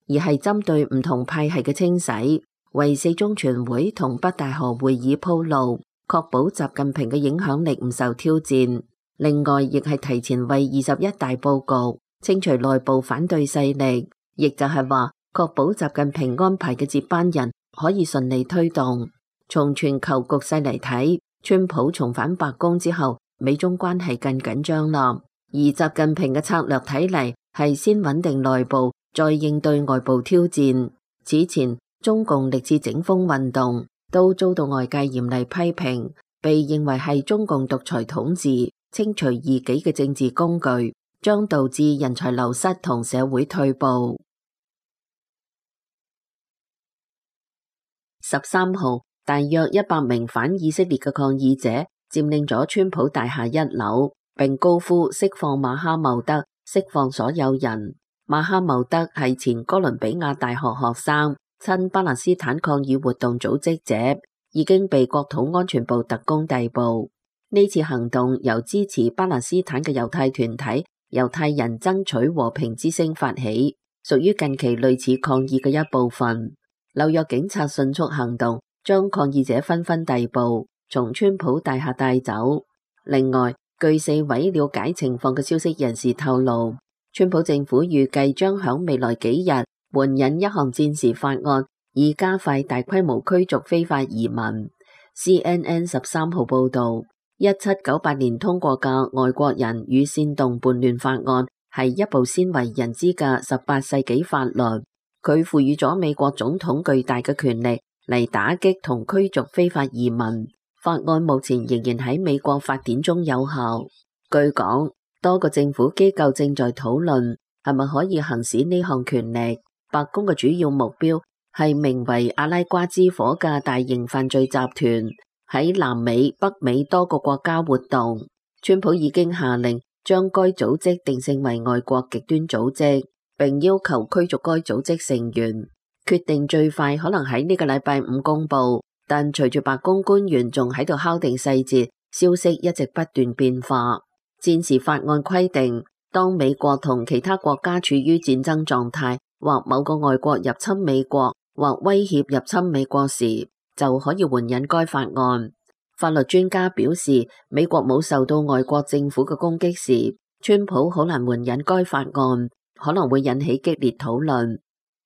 而係針對唔同派系嘅清洗，為四中全會同北大河會議鋪路，確保習近平嘅影響力唔受挑戰。另外，亦係提前為21大佈局，清除內部反對勢力，亦就係話確保習近平安排嘅接班人可以順利推動。從全球局勢嚟睇，川普重返白宮之後，美中關係更緊張啦。而習近平嘅策略睇嚟係先穩定內部，再應對外部挑戰。此前中共歷次整風運動都遭到外界嚴厲批評，被認為係中共獨裁統治、清除異己嘅政治工具，將導致人才流失同社會退步。13號，大約100名反以色列嘅抗議者佔領咗川普大廈1樓，並高呼釋放馬哈茂德，釋放所有人。馬哈茂德係前哥倫比亞大學學生，親巴勒斯坦抗議活動組織者，已經被國土安全部特工逮捕。呢次行動由支持巴勒斯坦嘅猶太團體猶太人爭取和平之聲發起，屬於近期類似抗議嘅一部分。紐約警察迅速行動，將抗議者紛紛逮捕，從川普大廈帶走。另外，據4位了解情況嘅消息人士透露，川普政府預計將響未來幾日援引一項戰時法案，以加快大規模驅逐非法移民。CNN 13號報導，1798年通過嘅外國人與煽動叛亂法案係一部鮮為人知嘅18世紀法律，佢賦予咗美國總統巨大嘅權力嚟打擊同驅逐非法移民。法案目前仍然喺美國法典中有效。據講，多個政府機構正在討論係咪可以行使呢項權力。白宮嘅主要目標係名為阿拉瓜之火嘅大型犯罪集團喺南美、北美多個國家活動。川普已經下令將該組織定性為外國極端組織，並要求驅逐該組織成員。決定最快可能喺呢個禮拜5公佈，但隨住白宮官員仲喺度敲定細節，消息一直不斷變化。戰時法案規定，當美國同其他國家處於戰爭狀態，或某個外國入侵美國，或威脅入侵美國時，就可以援引該法案。法律專家表示，美國冇受到外國政府嘅攻擊時，川普好難援引該法案，可能會引起激烈討論。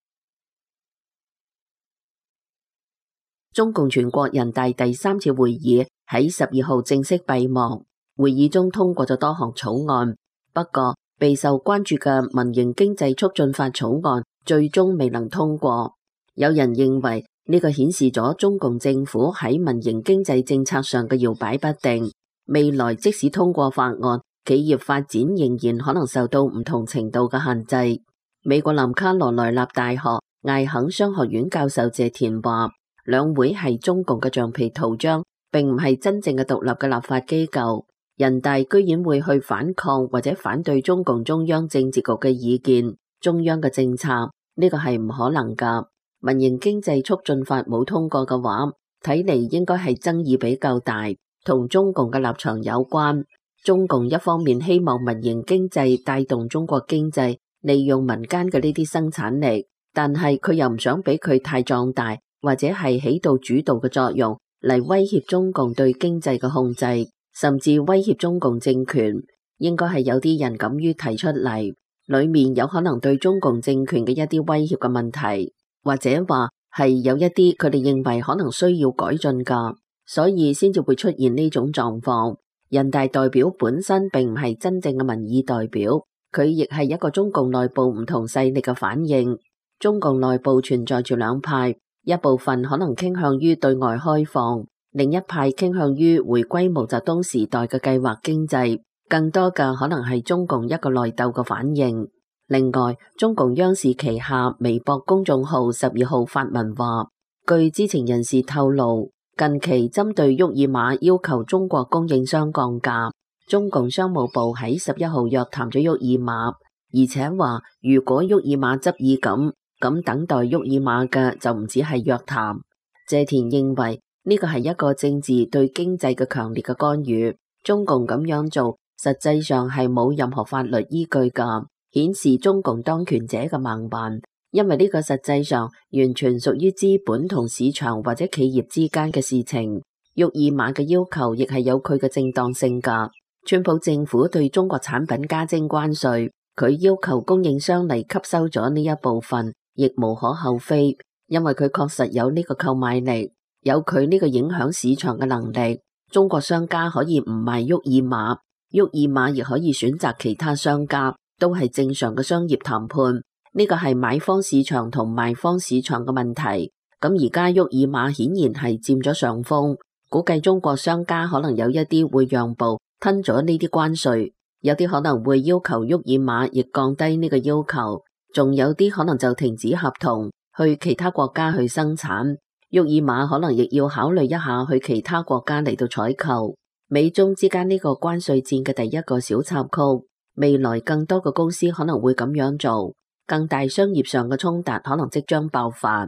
中共全國人大第3次會議喺12號正式閉幕，會議中通過咗多項草案，不過備受關注嘅民營經濟促進法草案最終未能通過。有人認為呢個顯示咗中共政府喺民營經濟政策上嘅搖擺不定，未來即使通過法案，企業發展仍然可能受到唔同程度嘅限制。美國南卡羅來納大學艾肯商學院教授謝田話，兩會係中共嘅橡皮圖章，並唔係真正嘅獨立嘅立法機構。人大居然會去反抗或者反對中共中央政治局嘅意見、中央嘅政策，呢個係唔可能噶。民營經濟促進法冇通過嘅話，睇嚟應該係爭議比較大，同中共嘅立場有關。中共一方面希望民營經濟帶動中國經濟，利用民間嘅呢啲生產力，但係佢又唔想俾佢太壯大，或者係起到主導嘅作用嚟威脅中共對經濟嘅控制，甚至威脅中共政權。應該係有啲人敢於提出嚟，裏面有可能對中共政權嘅一啲威脅嘅問題，或者話係有一啲佢哋認為可能需要改進噶，所以先至會出現呢種狀況。人大代表本身並唔係真正嘅民意代表，佢亦係一個中共內部唔同勢力嘅反應。中共內部存在住兩派，一部分可能傾向於對外開放，另一派傾向於回歸毛澤東時代嘅計劃經濟，更多嘅可能係中共一個內鬥嘅反應。另外，中共央視旗下微博公眾號12號發文話，據知情人士透露，近期針對沃爾瑪要求中國供應商降價，中共商務部喺11號約談咗沃爾瑪，而且話如果沃爾瑪執意咁等待沃爾瑪嘅就唔止係約談。謝田認為呢個係一個政治對經濟嘅強烈嘅干預，中共咁樣做實際上係冇任何法律依據㗎，顯示中共當權者嘅蠻橫， 因為呢個實際上完全屬於資本同市場或者企業之間嘅事情。沃爾瑪嘅要求亦係有佢嘅正當性㗎。川普政府對中國產品加徵關稅，佢要求供應商嚟吸收咗呢一部分，亦無可厚非，因為佢確實有呢個購買力，有佢呢個影響市場嘅能力。中國商家可以唔賣沃爾瑪，沃爾瑪亦可以選擇其他商家，都係正常嘅商業談判。呢個係買方市場同賣方市場嘅問題。咁而家沃爾瑪顯然係佔咗上風，估計中國商家可能有一啲會讓步，吞咗呢啲關稅，有啲可能會要求沃爾瑪亦降低呢個要求，仲有啲可能就停止合同，去其他國家去生產。沃爾瑪可能亦要考慮一下去其他國家嚟到採購。美中之間呢個關稅戰嘅第一個小插曲，未來更多嘅公司可能會咁樣做。更大商業上嘅衝突可能即將爆發。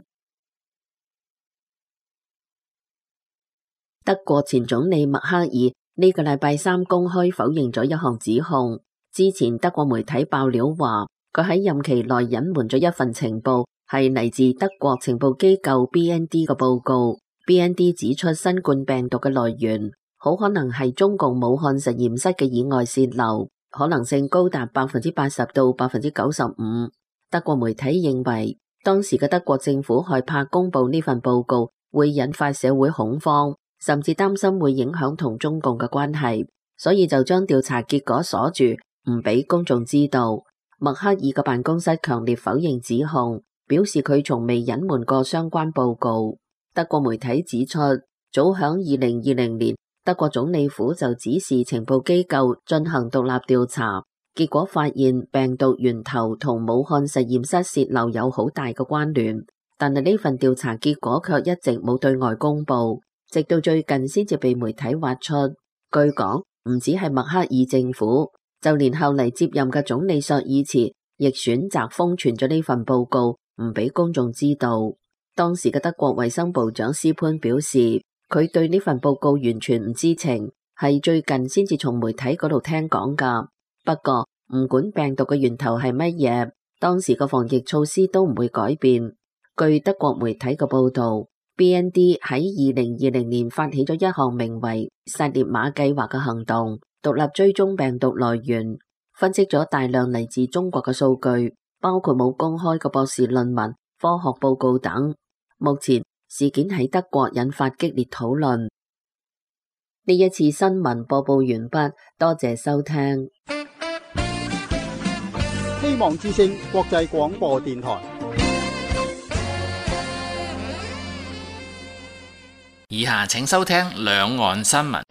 德國前總理默克爾呢個禮拜三公開否認咗一項指控。之前德國媒體爆料話，佢喺任期內隱瞞咗一份情報，係嚟自德國情報機構 BND 嘅報告。BND 指出，新冠病毒嘅來源好可能係中共武漢實驗室嘅意外洩漏，可能性高達80%到95%。德國媒體認為，當時嘅德國政府害怕公布呢份報告會引發社會恐慌，甚至擔心會影響同中共嘅關係，所以就將調查結果鎖住，唔俾公眾知道。默克爾嘅辦公室強烈否認指控，表示佢從未隱瞞過相關報告。德國媒體指出，早響2020年，德國總理府就指示情報機構進行獨立調查。結果發現病毒源頭同武漢實驗室洩漏有好大嘅關聯，但係呢份調查結果卻一直冇對外公布，直到最近先至被媒體挖出。據講，唔止係默克爾政府，就連後嚟接任嘅總理朔爾茨亦選擇封存咗呢份報告，唔俾公眾知道。當時嘅德國衛生部長斯潘表示，佢對呢份報告完全唔知情，係最近先至從媒體嗰度聽講㗎。不過唔管病毒嘅源頭係乜嘢，當時嘅防疫措施都唔會改變。據德國媒體嘅報道， BND 喺2020年發起咗一項名為薩列馬計劃嘅行動，獨立追蹤病毒來源，分析咗大量嚟自中國嘅數據，包括冇公開嘅博士論文、科學報告等。目前事件喺德國引發激烈討論。呢一次新聞播報完畢，多謝收聽。 希望之聲國際廣播電台。 以下請收聽兩岸新聞。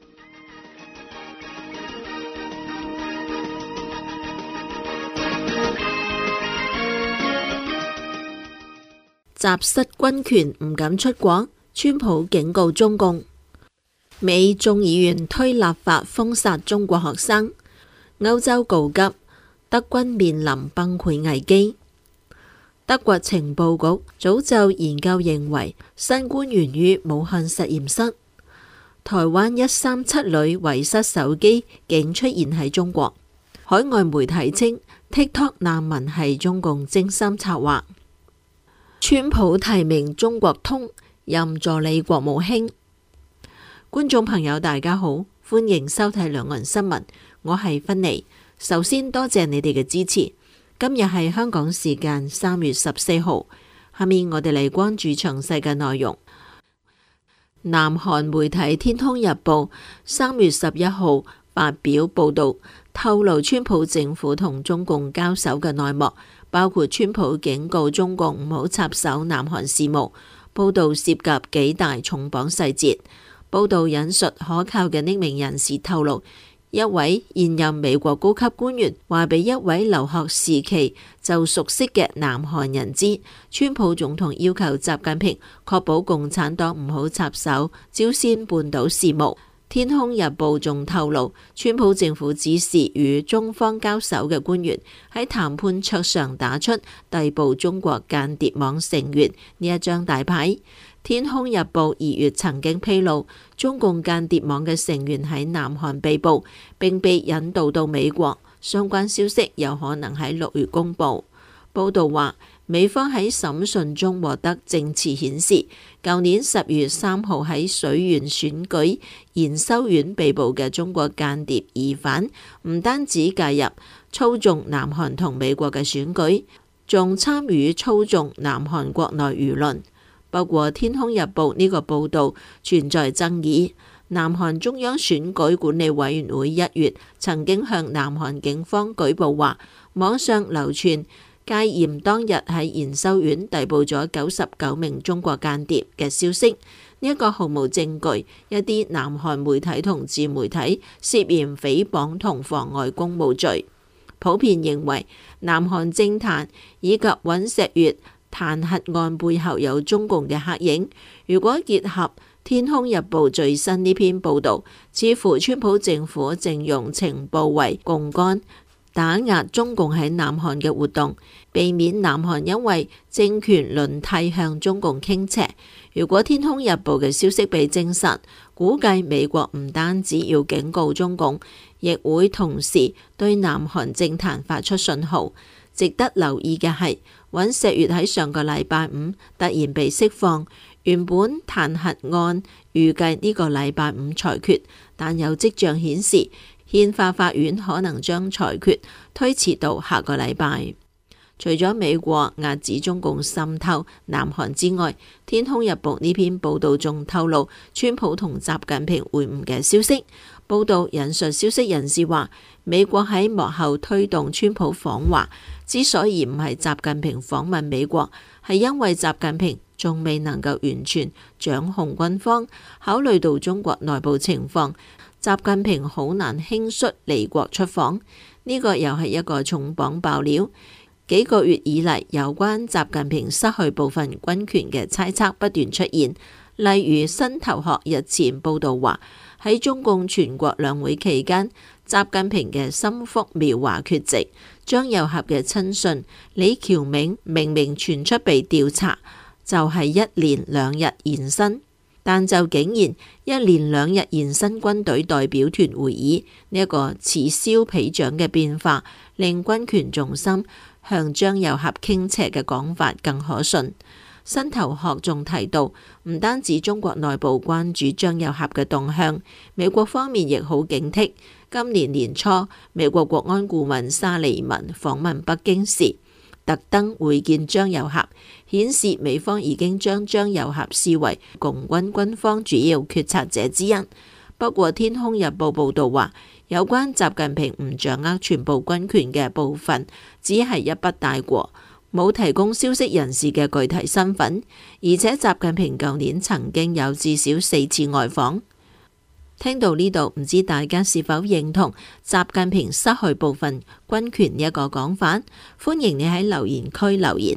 習失軍權唔敢出國，川普警告中共。美眾議員推立法封殺中國學生，歐洲告急，德軍面臨崩潰危機。德國情報局早就研究認為，新冠源於武漢實驗室。台灣137類遺失手機竟出現喺中國。海外媒體稱 TikTok 難民係中共精心策劃。川普提名中國通任助理國務卿。觀眾朋友大家好，歡迎收睇兩岸新聞，我係芬妮。首先多謝你哋嘅支持。今日係香港時間3月14號，下面我哋嚟關注詳細嘅內容。南韓媒體天空日報3月11號發表報道，透露川普政府同中共交手嘅內幕，包括川普警告中共唔好插手南韓事務。報道涉及幾大重磅細節。報道引述可靠嘅匿名人士透露，一位現任美國高級官員話俾一位留學時期就熟悉嘅南韓人知，川普總統要求習近平確保共產黨唔好插手朝鮮半島事務。天空日報仲透露，川普政府指示與中方交手嘅官員喺談判桌上打出逮捕中國間諜網成員呢一張大牌。天空日報2月曾經披露，中共間諜網嘅成員喺南韓被捕，並被引渡到美國，相關消息有可能喺6月公佈。報道話， 美方喺審訊中獲得證詞顯示，舊年10月3號喺水源選舉研修院被捕嘅中國間諜疑犯，唔單止介入操縱南韓同美國嘅選舉，仲參與操縱南韓國內輿論。不過《天空日報》呢個報導存在爭議。南韓中央選舉管理委員會1月曾經向南韓警方舉報話，網上流傳戒嚴當日喺研修院逮捕咗99名中國間諜嘅消息。呢一個毫無證據，一啲南韓媒體同自媒體涉嫌誹謗同妨礙公務罪。普遍認為南韓政壇以及尹錫悅彈劾案背後有中共嘅黑影。如果結合《天空日報》最新呢篇報導，似乎川普政府正用情報為槓桿，打壓中共喺南韓嘅活動，避免南韓因為政權輪替向中共傾斜。如果《天空日報》嘅消息被證實，估計美國唔單止要警告中共，亦會同時對南韓政壇發出信號。值得留意嘅係，尹錫悅喺上個禮拜五突然被釋放，原本彈劾案預計呢個禮拜五裁決，但有跡象顯示憲法法院可能將裁決推遲到下個禮拜。除咗美國壓止中共滲透南韓之外，《天空日報》呢篇報導仲透露川普同習近平會晤嘅消息。報導引述消息人士話，美國喺幕後推動川普訪華，之所以唔係習近平訪問美國，係因為習近平仲未能夠完全掌控軍方，考慮到中國內部情況，習近平好難輕率離國出訪。呢個又係一個重磅爆料。幾個月以嚟，有關習近平失去部分軍權嘅猜測不斷出現。例如新頭殼日前報導話，喺中共全國兩會期間，習近平嘅心腹苗華缺席，張又俠嘅親信李喬銘明明傳出被調查，就係1連2日延伸，但就竟然1連2日延伸軍隊代表團會議。呢一個此消彼長嘅變化，令軍權重心向張又俠傾斜嘅講法更可信。新頭殼仲提到，唔單止中國內部關注張又俠嘅動向，美國方面亦好警惕。今年年初，美國國安顧問沙利文訪問北京時，特登會見張又俠，顯示美方已經將張又俠視為共軍軍方主要決策者之一。不過《天空日報》報導話，有關習近平唔掌握全部軍權嘅部分，只係一筆帶過，冇提供消息人士嘅具體身份，而且習近平舊年曾經有至少4次外訪。聽到呢度，唔知大家是否認同習近平失去部分軍權呢一個講法？歡迎你喺留言區留言。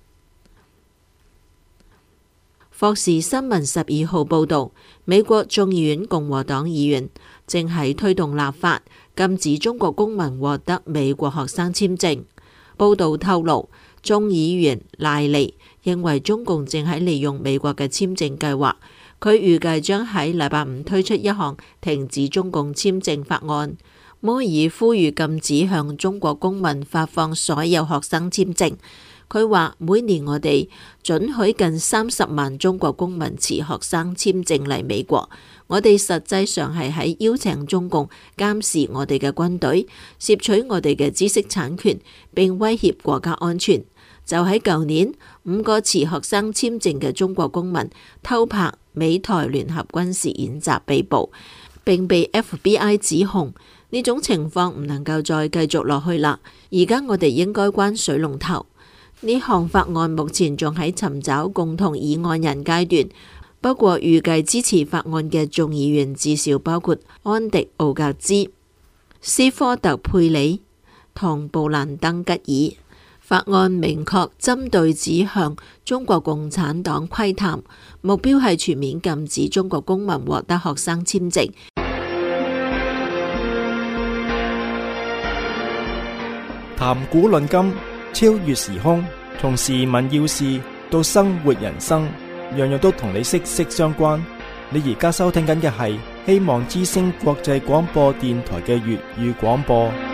霍士新聞12號報導，美國眾議院共和黨議員正喺推動立法，禁止中國公民獲得美國學生簽證。報導透露，眾議員賴利認為中共正喺利用美國嘅簽證計劃，佢預計將喺禮拜五推出一項停止中共簽證法案。摩爾呼籲禁止向中國公民發放所有學生簽證。佢話每年我哋准許近30萬中國公民持學生簽證嚟美國，我哋實際上係喺邀請中共監視我哋嘅軍隊，竊取我哋嘅知識產權，並威脅國家安全。就喺舊年，5個持學生簽證嘅中國公民偷拍美台聯合軍事演習被捕，並被 FBI 指控。呢種情況唔能夠再繼續落去啦，而家我哋應該關水龍頭。呢項法案目前仲喺尋找共同議案人階段，不過預計支持法案嘅眾議員至少包括安迪奧格茲、斯科特佩里同布蘭登吉爾。法案明確針對指向中國共產黨窺探，目標係全面禁止中國公民獲得學生簽證。 談古論今，超越時空，從時聞要事到生活人生，樣樣都同你息息相關。你而家收聽緊嘅係希望之聲國際廣播電台嘅粵語廣播。